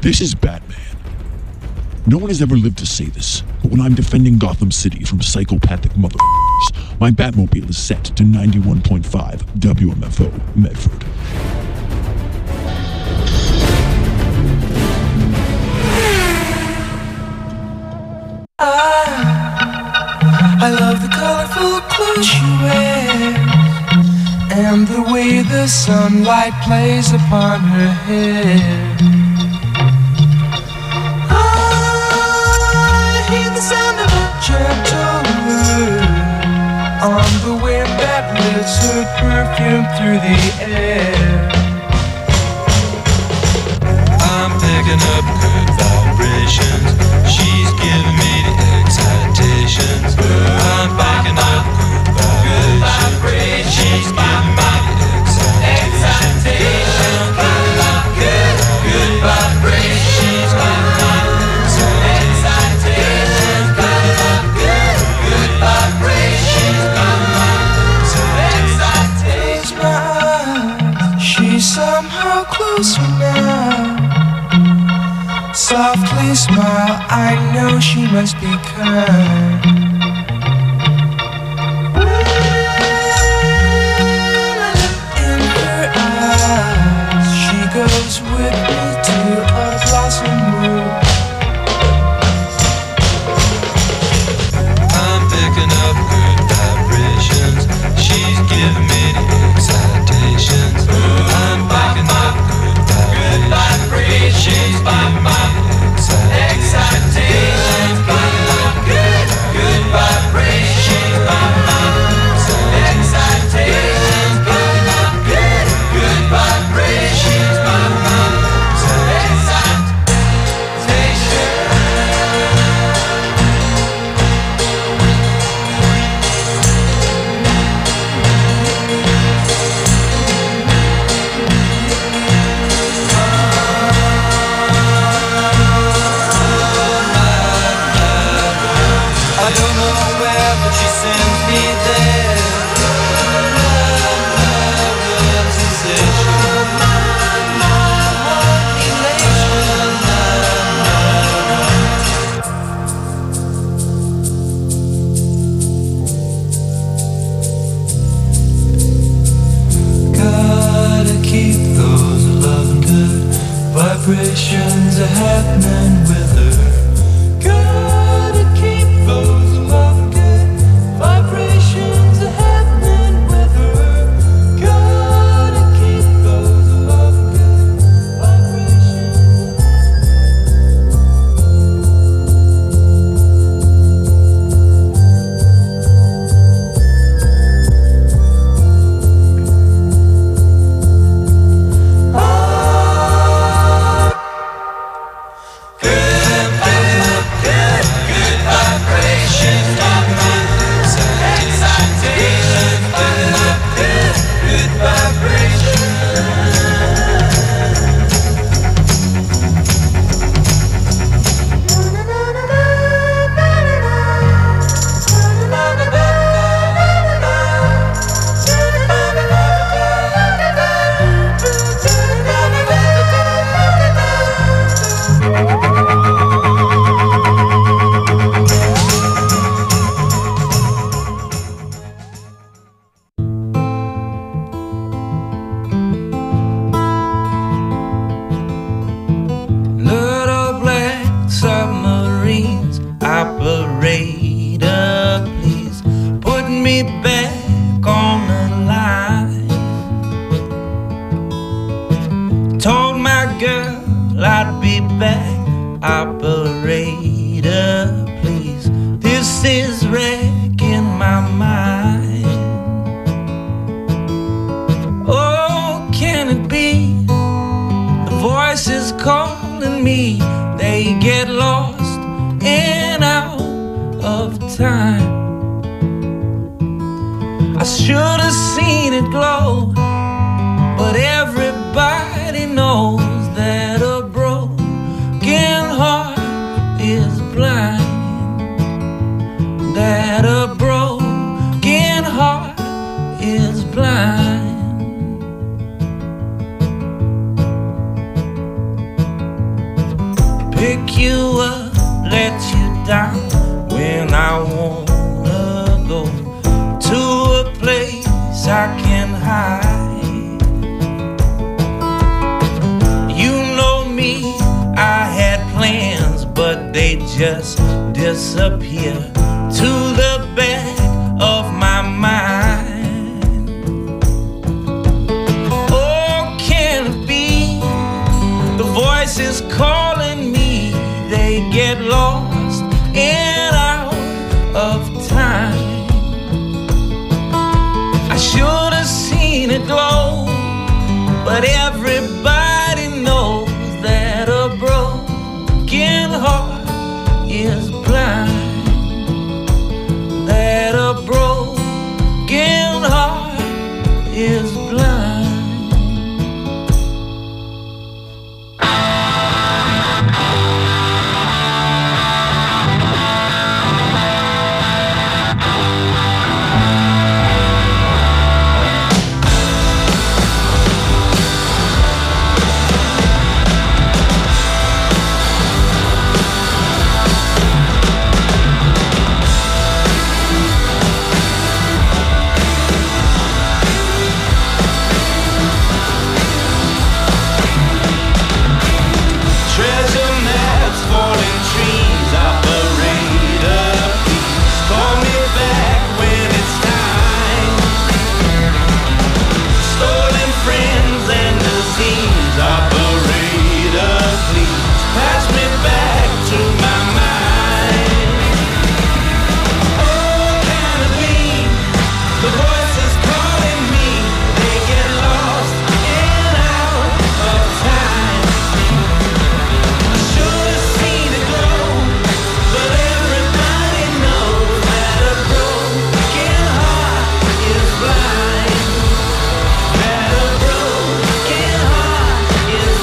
This is Batman. No one has ever lived to say this, but when I'm defending Gotham City from psychopathic motherfuckers, my Batmobile is set to 91.5 WMFO Medford. I love the colorful clothes she wears and the way the sunlight plays upon her hair. I hear the sound of a gentle word on the wind that lifts her perfume through the air. I'm picking up good vibrations. She's giving me the excitations. I'm picking up good vibrations. She's giving me the excitations. Good vibrations. She's giving me the excitations. Good vibrations. Excitations. She's somehow closer now. Softly smile, I know she must be kind. In her eyes, she goes with me to a blossom room. I'm picking up good vibrations. She's giving me the excitations. I'm picking up good vibrations. She's giving me the excitations. Good vibrations. Excitations. Good vibrations. I don't know where, but she sends me there. Love, sensation. Gotta keep those loving good vibrations are happening with her. Gotta keep those loving good vibrations are happening with her. Gotta keep those loving good vibrations. Little black submarines, operator, please put me back on the line. Told my girl I'd be back, operator, please. This is wrecking my mind. Oh, can it be? The voices calling me, they get lost in out of time. I should have seen it glow, but everybody knows that a broken heart is blind. That a broken heart is blind. pick you up, let you down when I wanna go to a place I can hide. You know me, I had plans, but they just disappear to the back of my mind. Oh, can it be the voices calling me? They get lost and out of time. I should have seen it glow, but everybody knows that a broken heart is blind. That a broken heart is blind. Is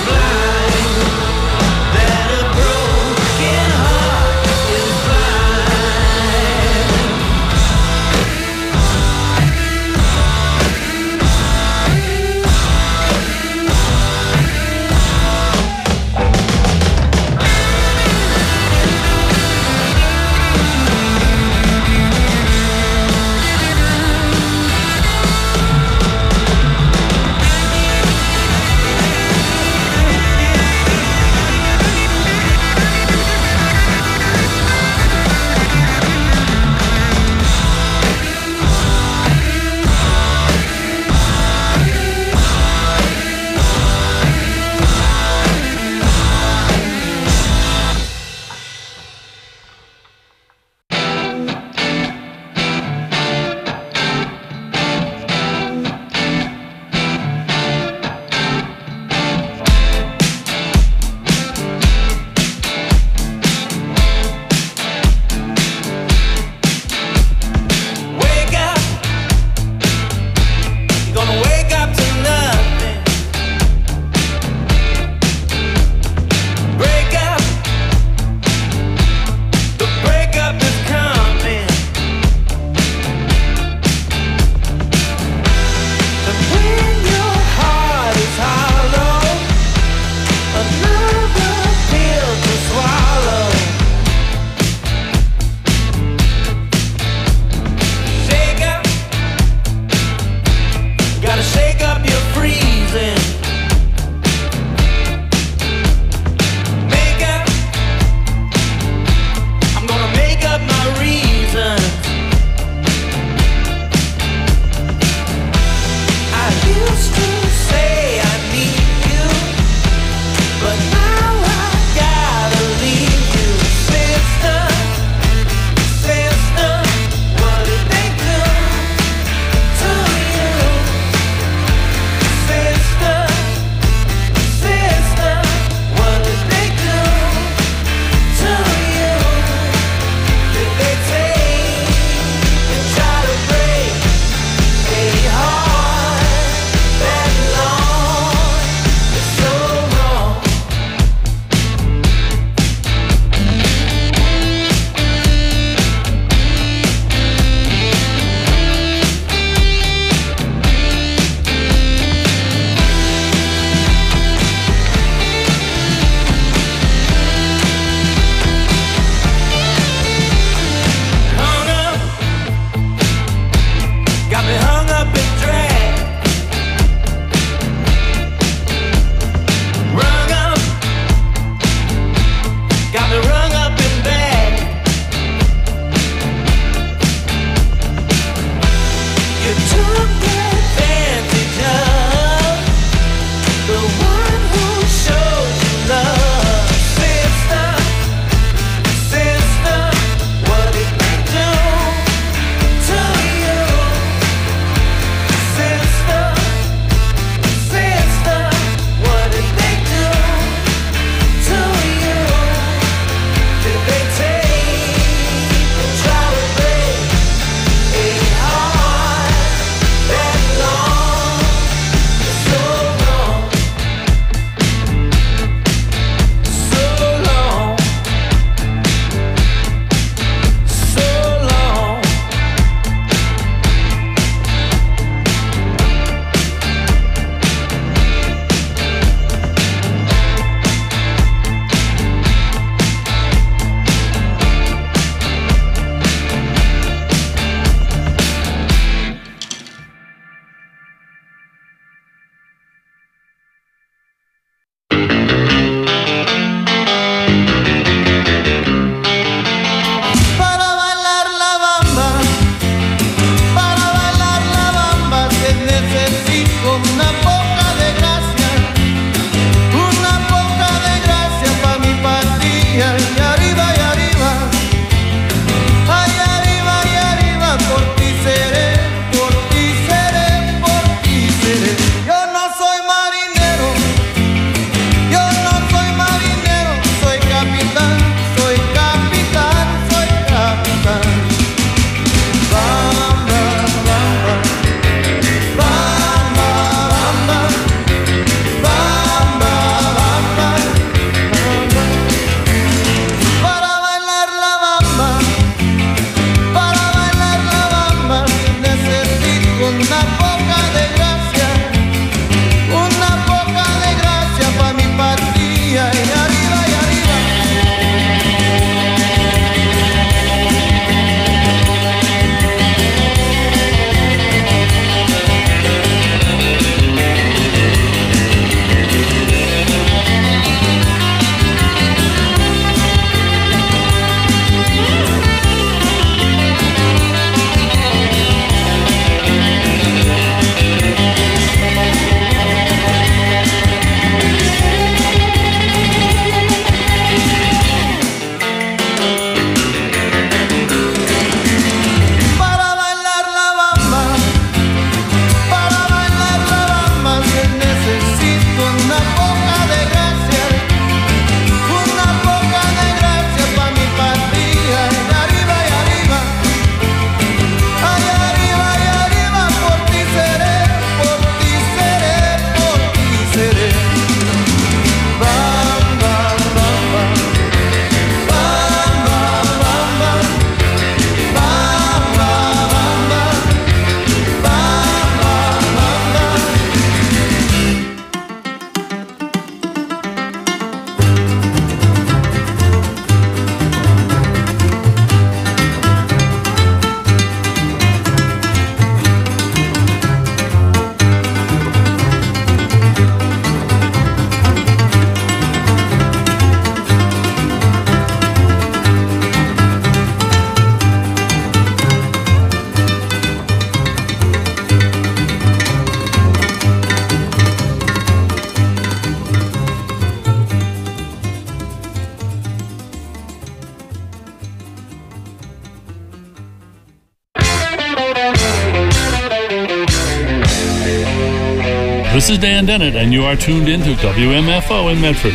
This is Dan Dennett, and you are tuned into WMFO in Medford.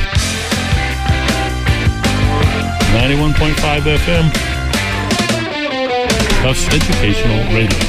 91.5 FM. Tufts Educational Radio.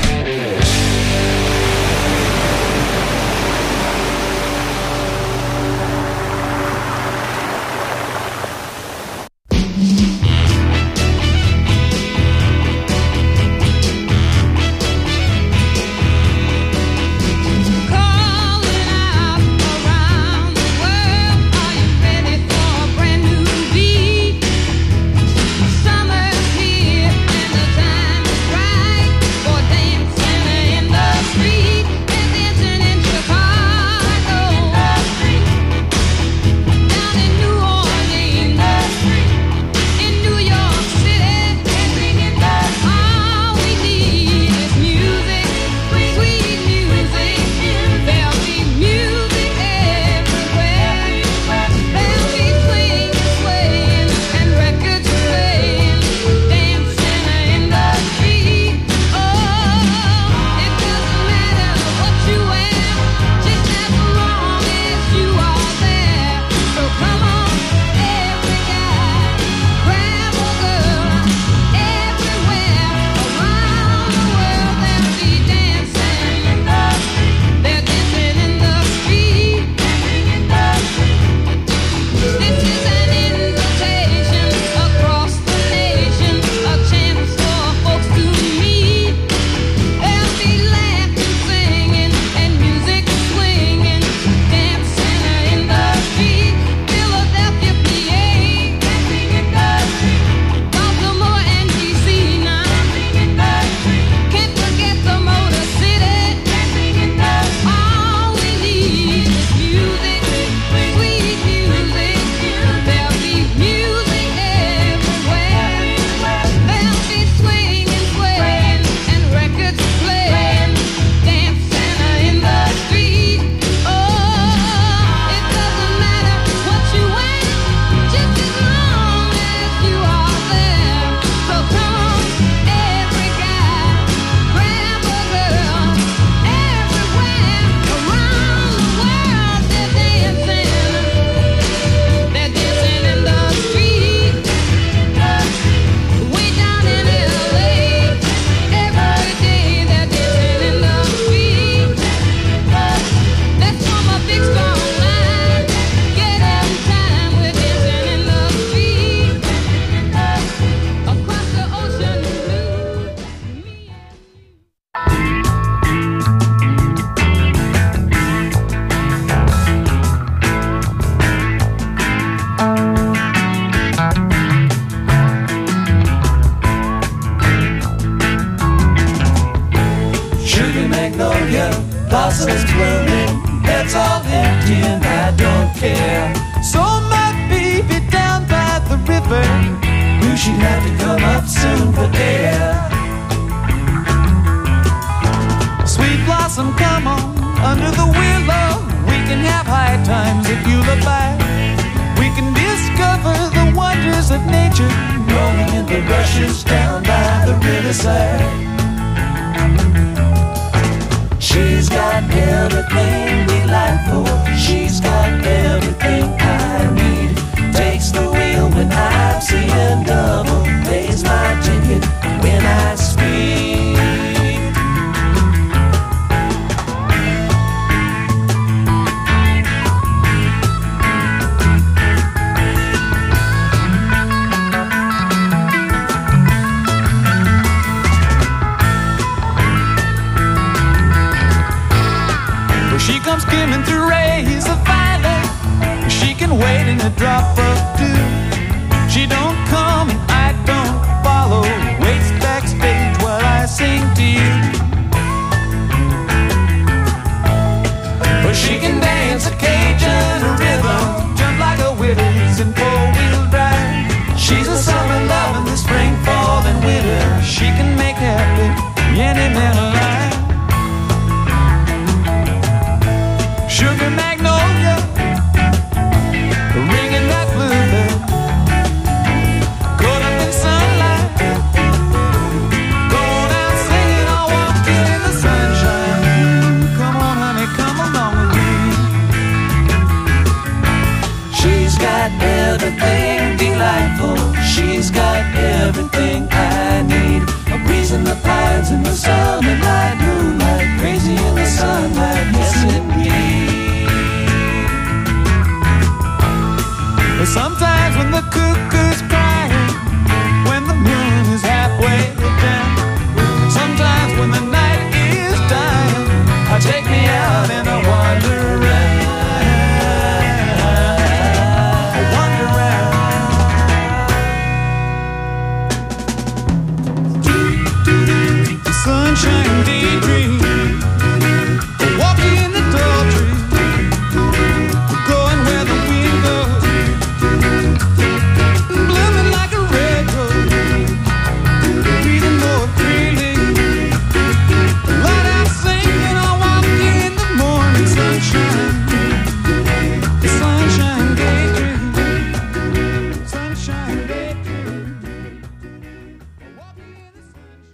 blossoms blooming, it's all empty and I don't care. So my baby down by the river knew she'd have to come up soon for air. Sweet blossom, come on, under the willow, we can have high times if you look back. We can discover the wonders of nature, rolling in the rushes down by the riverside. She's got everything we like for. She's got everything I need. Takes the wheel when I'm seeing double. Pays my ticket when I speak. She comes skimming through rays of violet. She can wait in a drop of dew. She don't come and I don't follow. Waits backstage while I sing to you. But she can dance a Cajun rhythm, jump like a Willis in four-wheel drive. She's a summer love in the spring, fall, and winter. She can make happy any man alive. Sugar magnolia, ringing that bluebell. everything I need. A breeze in the pines in the summer night, moonlight, crazy in the sunlight, yes indeed. Sometimes when the cuckoo's crying, when the moon is halfway down, sometimes when the night is dying, take me out and I wander around. Sunshine daydream, walking in the tall tree, going where the wind goes, blooming like a red rose, breathing more freely, light out singing, I walk in the morning sunshine, sunshine daydream, sunshine daydream, walking in the sunshine.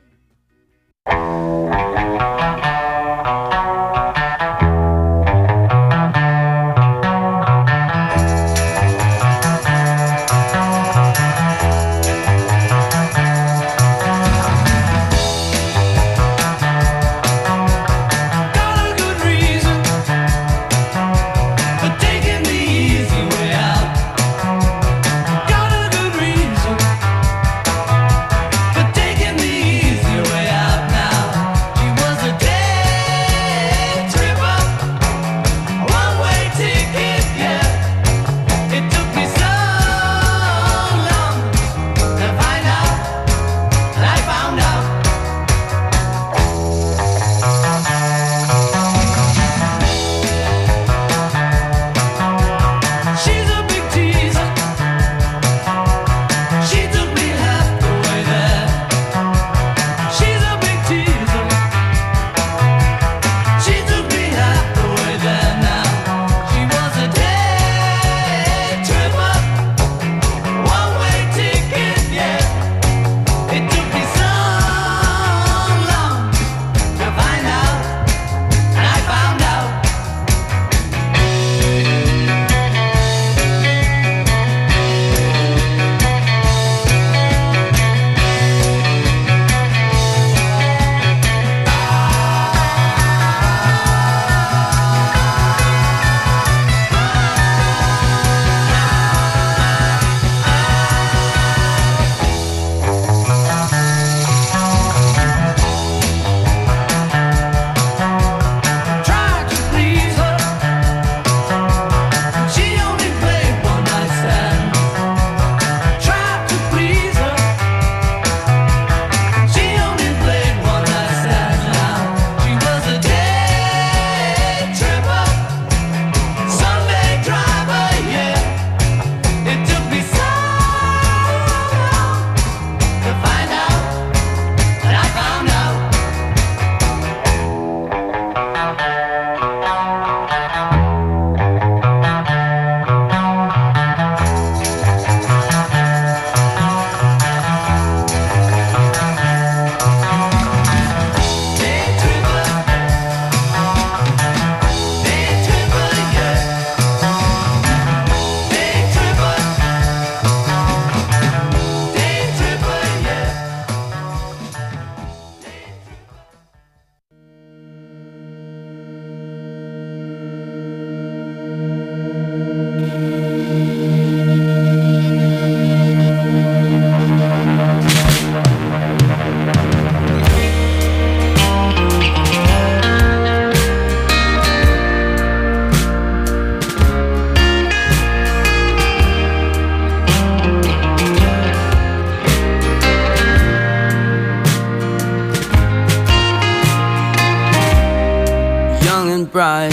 bright,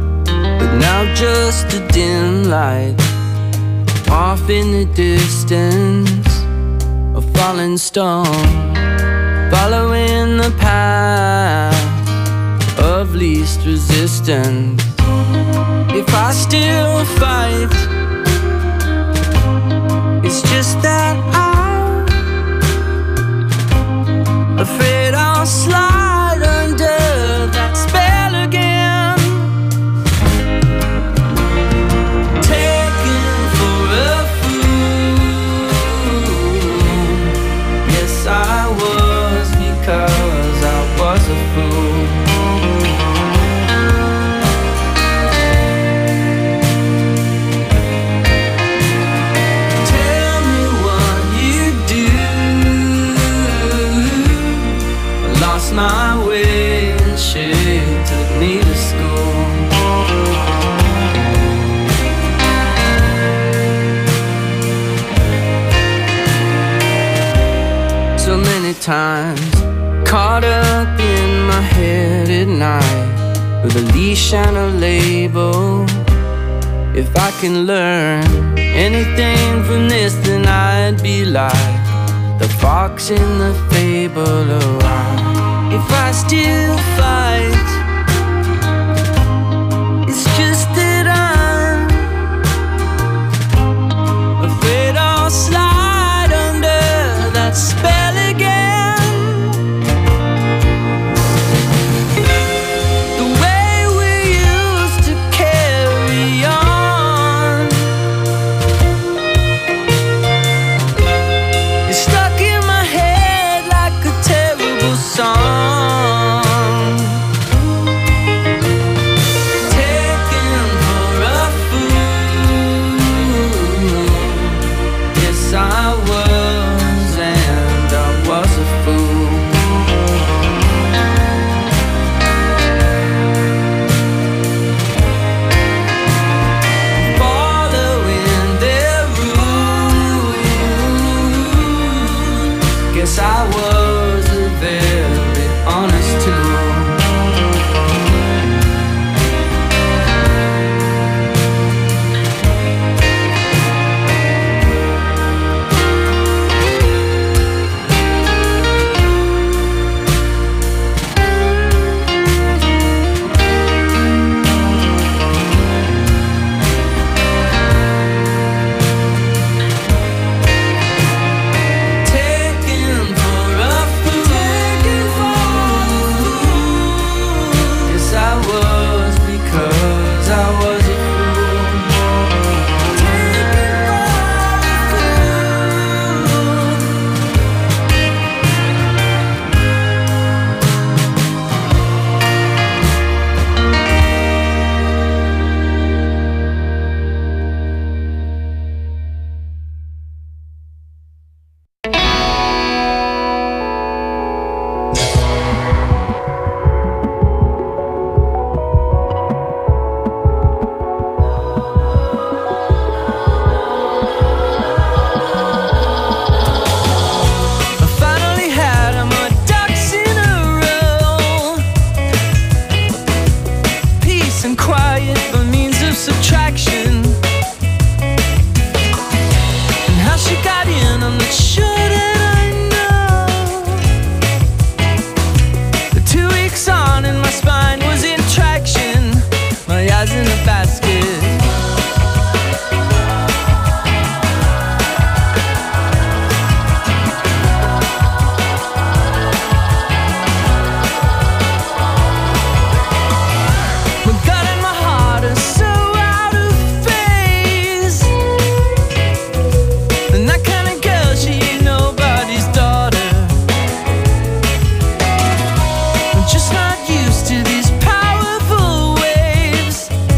but now just a dim light. Off in the distance, a falling stone, following the path of least resistance. If I still fight, it's just that I'm afraid I'll slide under that spell again. Taken for a fool, with a leash and a label. If I can learn anything from this, then I'd be like the fox in the fable. Oh, if I still fight, it's just that I'm afraid I'll slide under that spell again. The way we used to carry on is stuck in my head like a terrible song. Taken for a fool, yes I was, and I was a fool. Following their rules, guess I was a very honest tool. Taken for a fool, yes I was, because I was a fool. Taken for I finally had my ducks in a row. Peace and quiet by means of subtraction. And how she got in, I'm not sure that I know. The 2 weeks on and my spine was in traction. My eyes in a basket. My gut and my heart are so out of phase. And that kind of girl, she ain't nobody's daughter. I'm just not used to these powerful waves.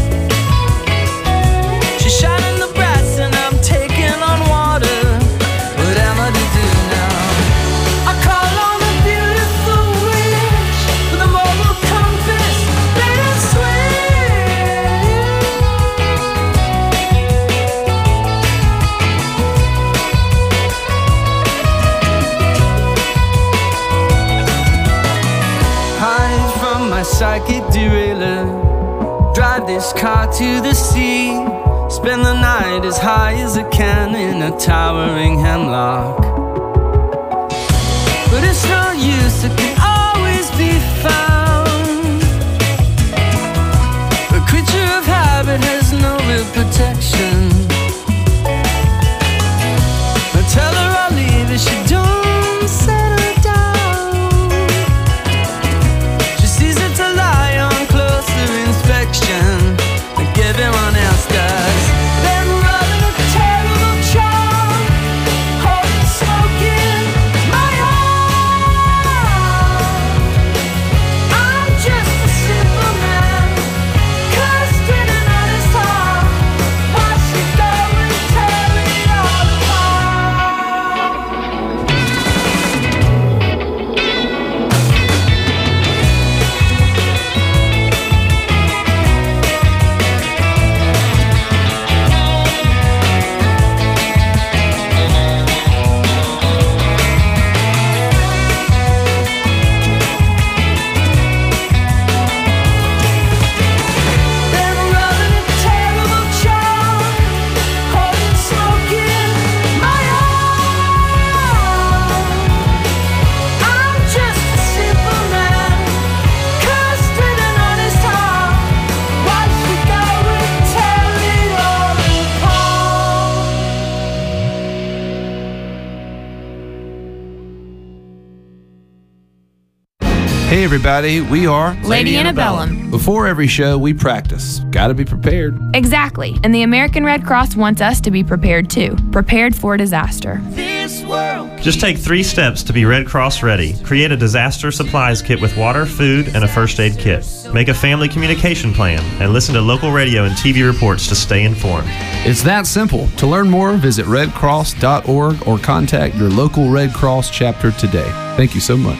She's shining the brass and I'm taking on water. What am I to do now? I call on a beautiful witch with a moral compass. Let her hide from my psychic derailer. Drive this car to the sea. Spend the night as high as I can in a towering hemlock. But it's no use, it can always be found. A creature of habit has no real protection. I tell her I'll leave if she don't settle down. She sees it's a lie on closer inspection, like everyone else does. Then running a terrible charm, holding smoke in my heart. I'm just a simple man, cursed in an honest heart. Why she Hey everybody, we are Lady Antebellum. Before every show, we practice. Gotta be prepared. Exactly. And the American Red Cross wants us to be prepared too. Prepared for disaster. Just take 3 steps to be Red Cross ready. Create a disaster supplies kit with water, food, and a first aid kit. Make a family communication plan and listen to local radio and TV reports to stay informed. It's that simple. To learn more, visit redcross.org or contact your local Red Cross chapter today. Thank you so much.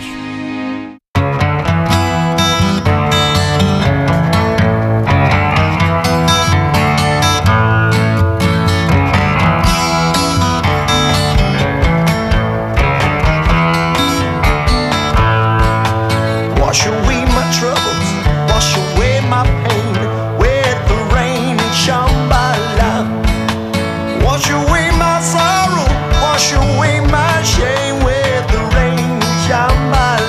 Wash away my shame with the rain and shine my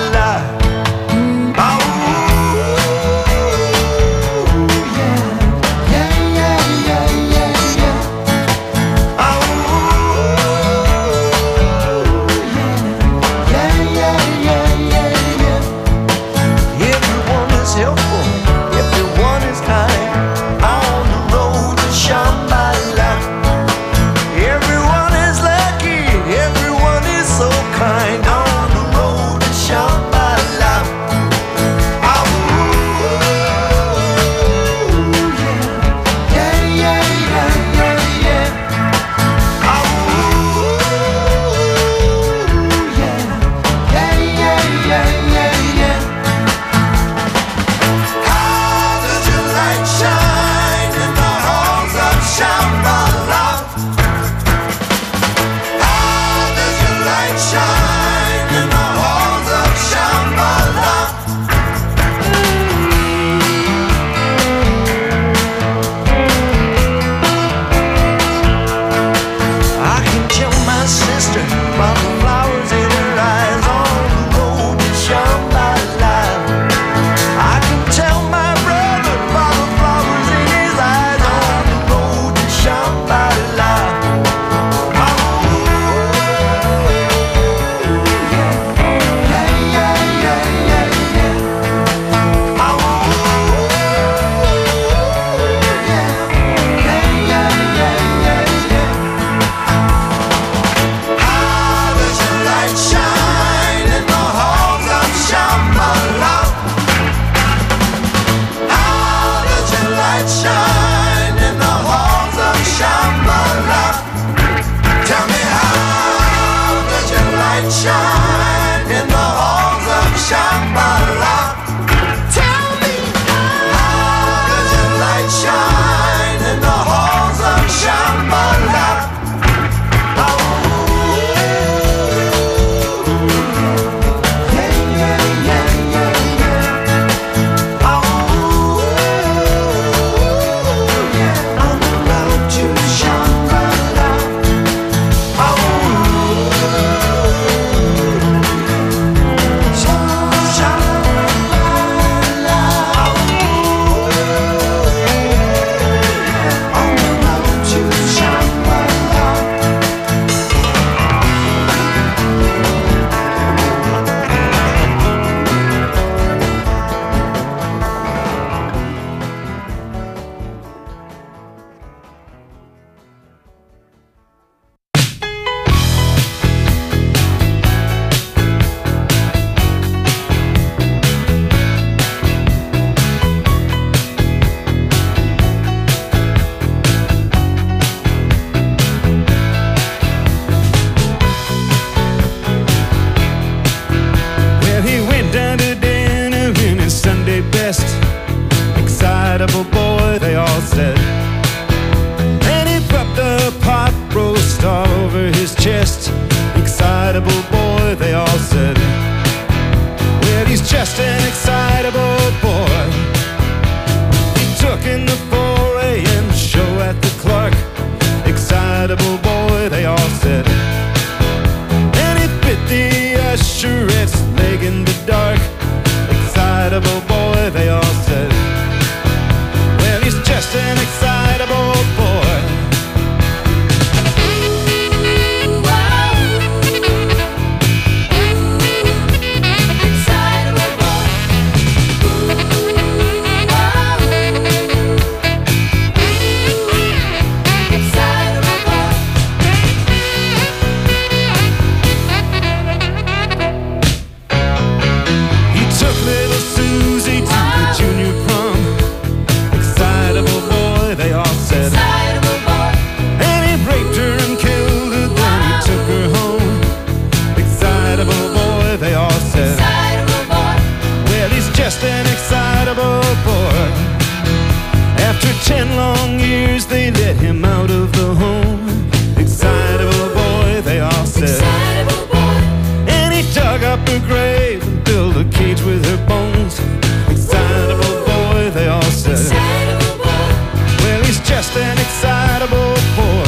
10 long years they let him out of the home. Excitable boy, they all said. Excitable boy. And he dug up her grave and built a cage with her bones. Excitable boy, they all said. Excitable boy. Well, he's just an excitable boy.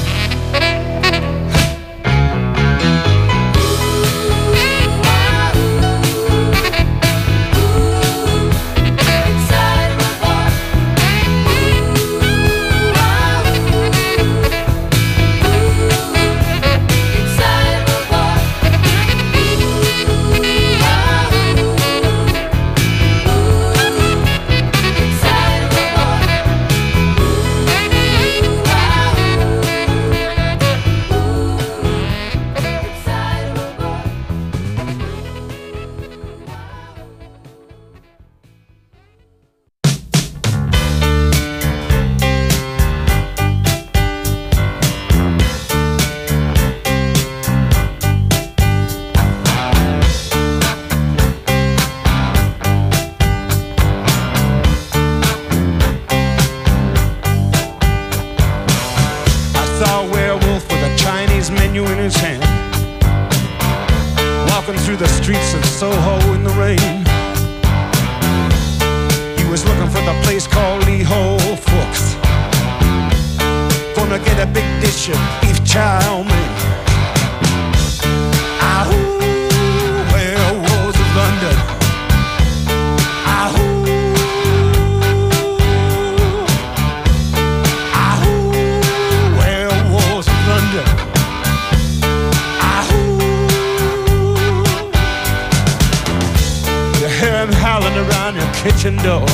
Kitchen door.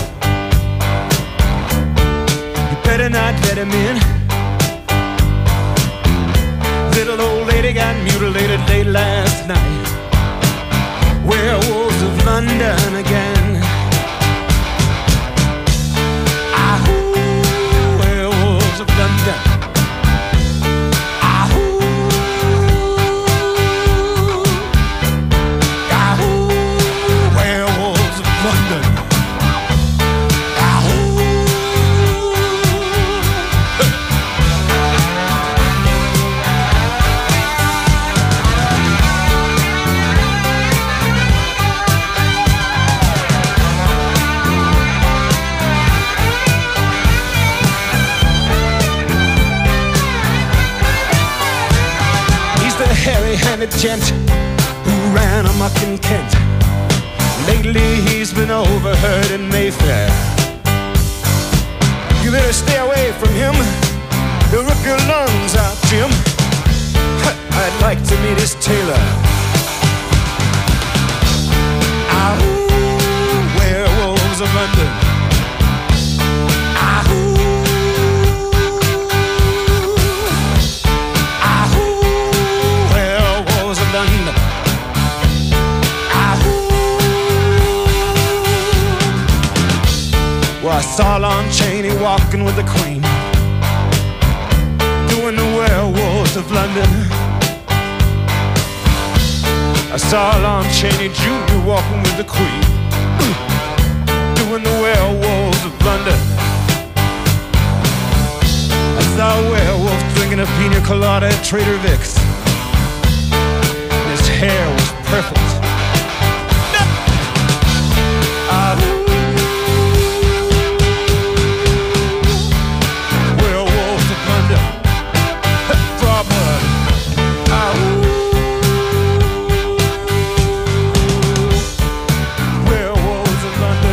You better not let him in. Little old lady got mutilated late last night. Werewolves of London again. Ahoo, werewolves of London. Ahoo, ahoo, werewolves of London. Hairy-handed gent who ran amok in Kent. Lately he's been overheard in Mayfair. You better stay away from him. He'll rip your lungs out, Jim. I'd like to meet his tailor. Ahoo, werewolves of London. Ahoo. London. Well, I saw Lon Chaney walking with the Queen, doing the werewolves of London. I saw Lon Chaney Jr. walking with the Queen, doing the werewolves of London. I saw a werewolf drinking a pina colada at Trader Vic's. His hair was perfect. Werewolves of London. Draw blood. Werewolves of London.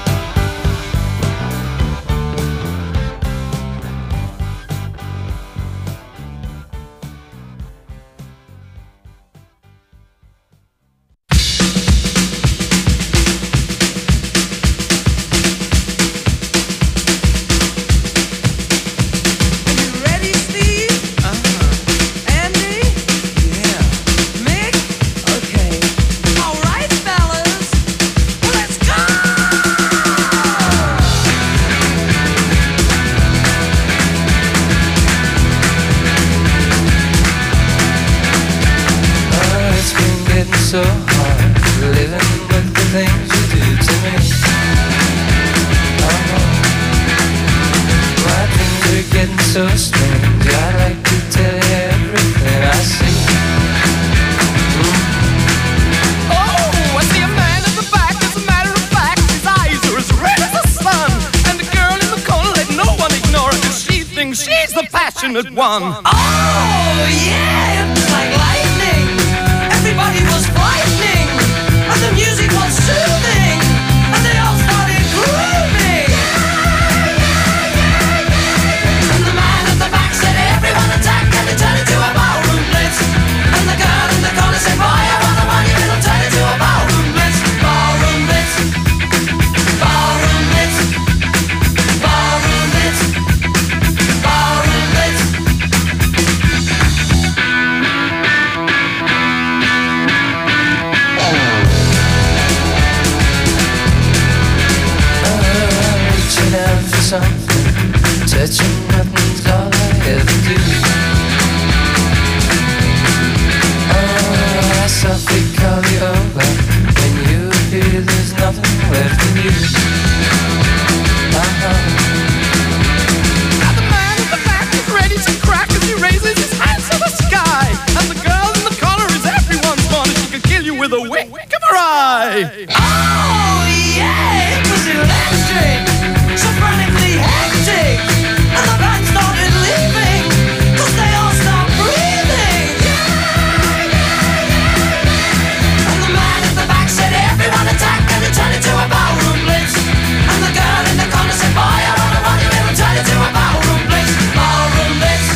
so hard living with the things you do to me. so strange. I like to tell you everything I see. Oh, I see a man in the back. As a matter of fact, his eyes are as red as the sun. And the girl in the corner, let no one ignore her, 'cause she thinks she's the passionate one. Oh, yeah, it was like lightning. Everybody was frightening, and the music was soothing, and they all started grooving. And the man at the back said, everyone attack, and it turned into a ballroom blitz. And the girl in the corner said, boy, I want the one, it'll turn into a ballroom blitz. Ballroom blitz. Ballroom blitz. Ballroom blitz. Ballroom blitz. Reaching out for something, touching nothing's all I ever do. I softly call you over, when you appear there's nothing left in you. Now the man at the back is ready to crack as he raises his hands to the sky. And the girl in the corner is everyone's one, and she can kill you with a wink of her eye. Oh yeah, it was electric, so frantically hectic, and the band started leaving, 'cause they all stopped breathing. And the man at the back said, everyone attack, and it turned into a ballroom blitz. And the girl in the corner said, boy, I want the one, it'll turn into a ballroom blitz. Ballroom blitz.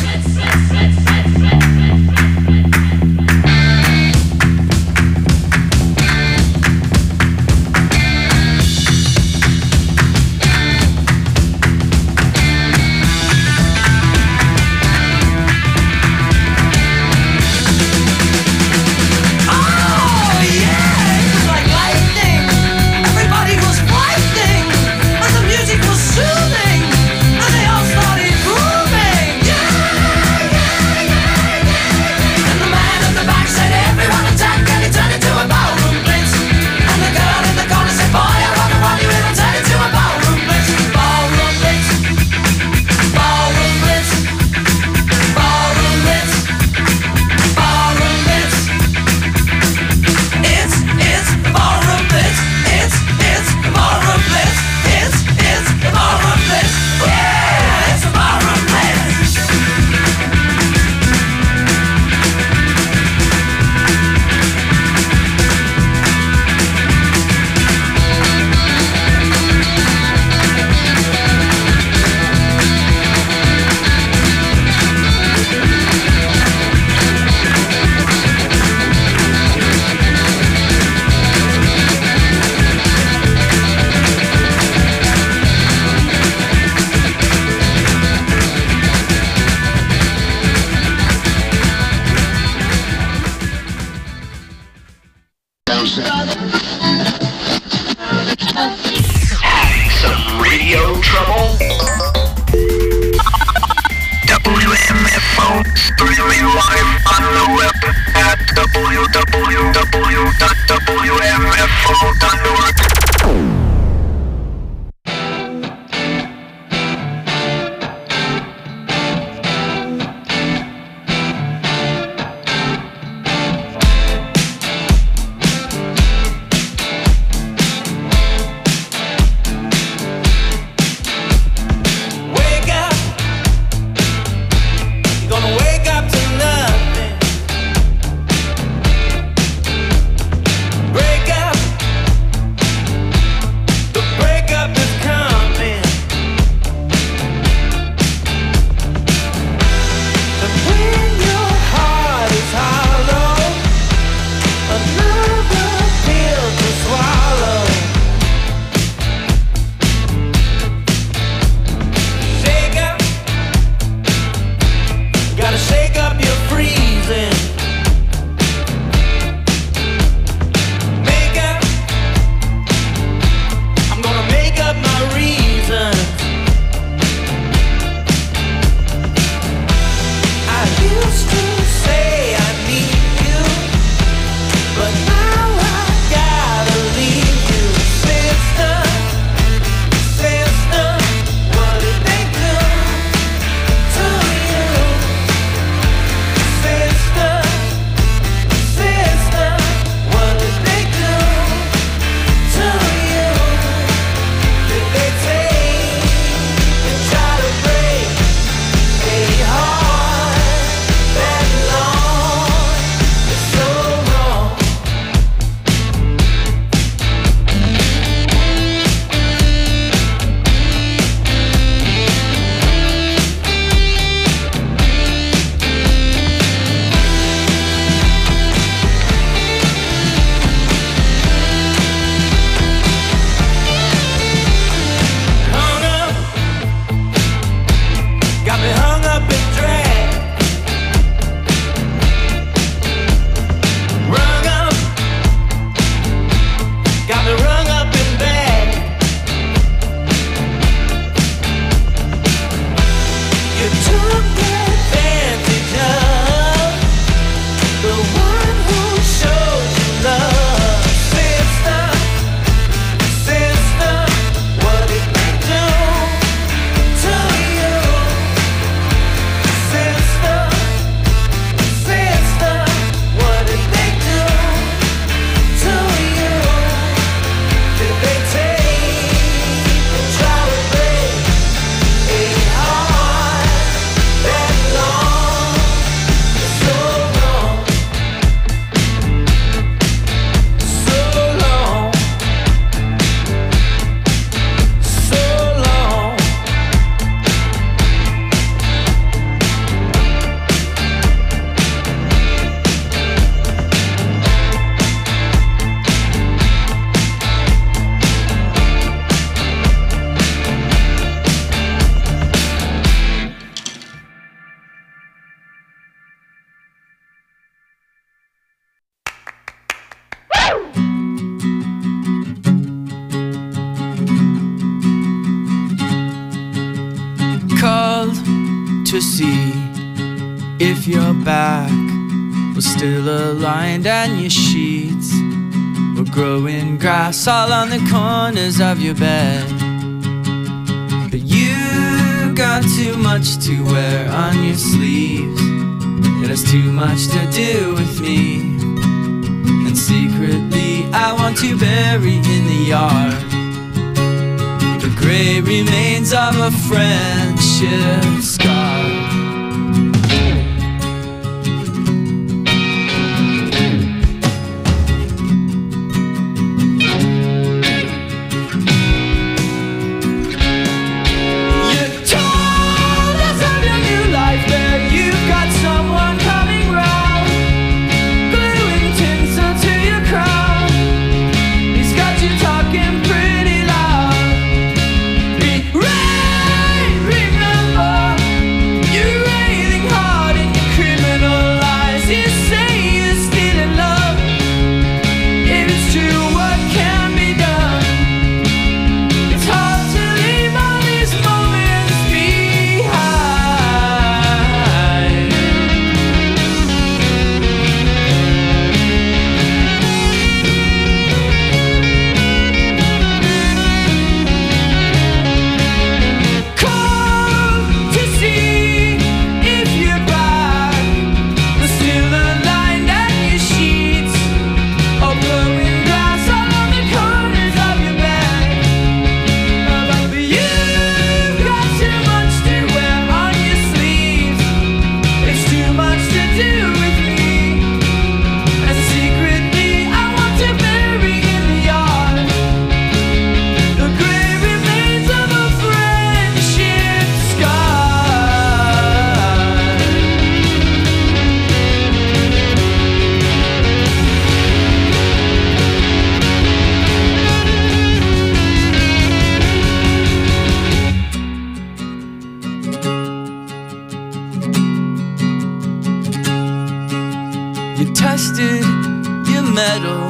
To see if your back was still aligned and your sheets were growing grass all on the corners of your bed. But you got too much to wear on your sleeves. It has too much to do with me, and secretly I want to bury in the yard the gray remains of a friendship scar. tested your metal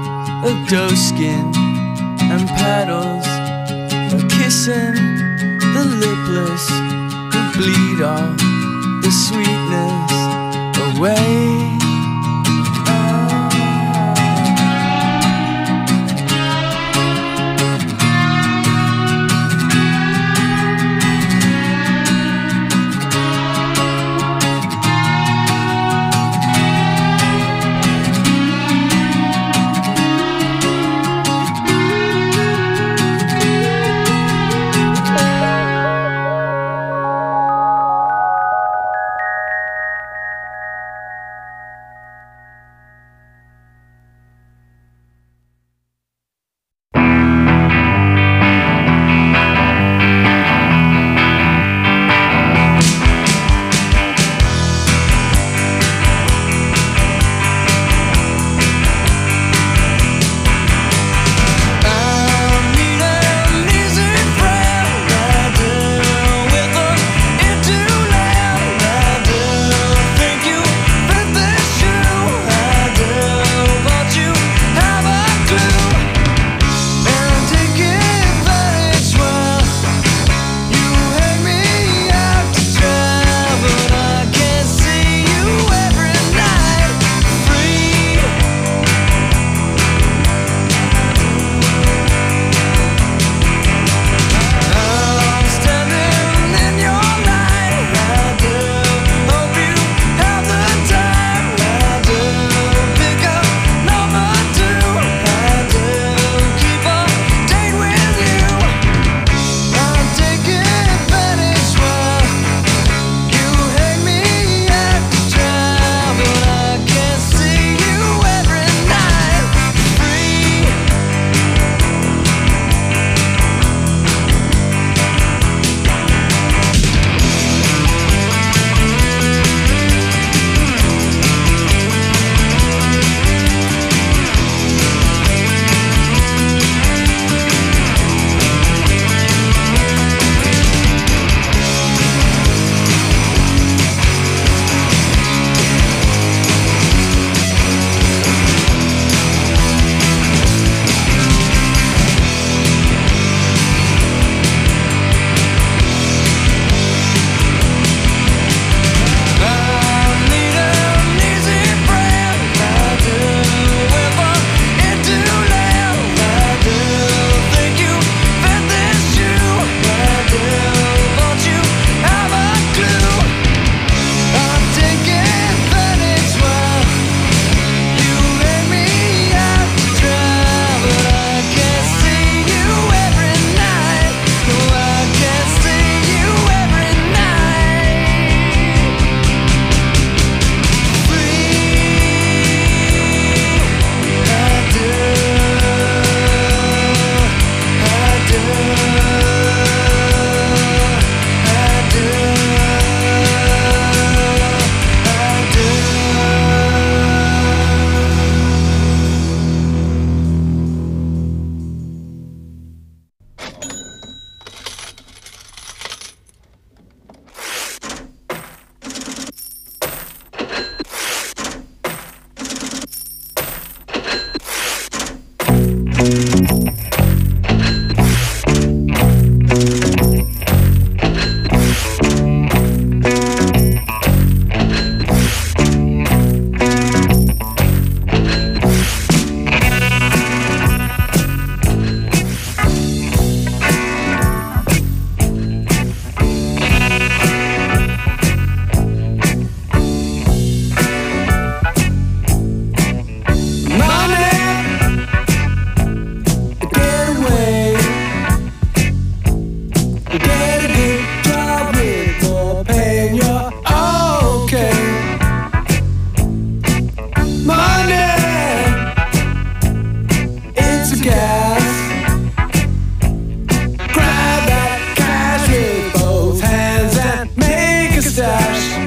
of doe skin and paddles, or kissing the lipless who bleed all the sweetness away. mustache.